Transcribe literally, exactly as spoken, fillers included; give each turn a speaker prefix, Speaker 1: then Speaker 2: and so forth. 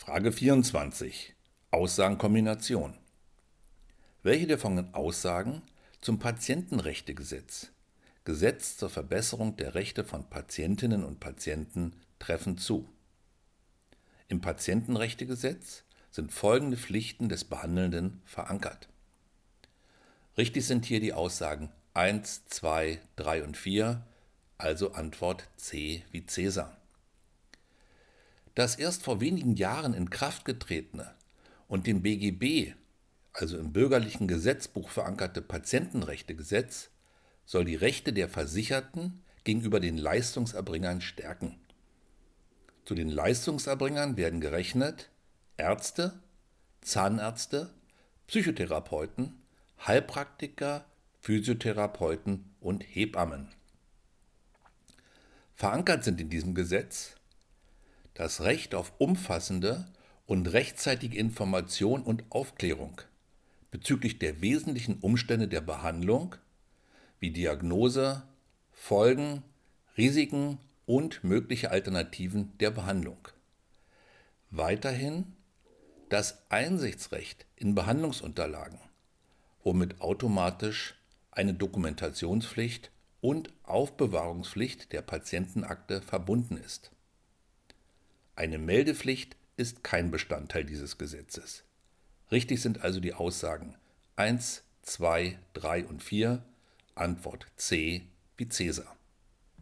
Speaker 1: Frage vierundzwanzig. Aussagenkombination. Welche der folgenden Aussagen zum Patientenrechtegesetz, Gesetz zur Verbesserung der Rechte von Patientinnen und Patienten, treffen zu? Im Patientenrechtegesetz sind folgende Pflichten des Behandelnden verankert. Richtig sind hier die Aussagen eins, zwei, drei und vier, also Antwort C wie Cäsar. Das erst vor wenigen Jahren in Kraft getretene und dem B G B, also im bürgerlichen Gesetzbuch verankerte Patientenrechtegesetz, soll die Rechte der Versicherten gegenüber den Leistungserbringern stärken. Zu den Leistungserbringern werden gerechnet Ärzte, Zahnärzte, Psychotherapeuten, Heilpraktiker, Physiotherapeuten und Hebammen. Verankert sind in diesem Gesetz das Recht auf umfassende und rechtzeitige Information und Aufklärung bezüglich der wesentlichen Umstände der Behandlung wie Diagnose, Folgen, Risiken und mögliche Alternativen der Behandlung. Weiterhin das Einsichtsrecht in Behandlungsunterlagen, womit automatisch eine Dokumentationspflicht und Aufbewahrungspflicht der Patientenakte verbunden ist. Eine Meldepflicht ist kein Bestandteil dieses Gesetzes. Richtig sind also die Aussagen eins, zwei, drei und vier, Antwort C wie Cäsar.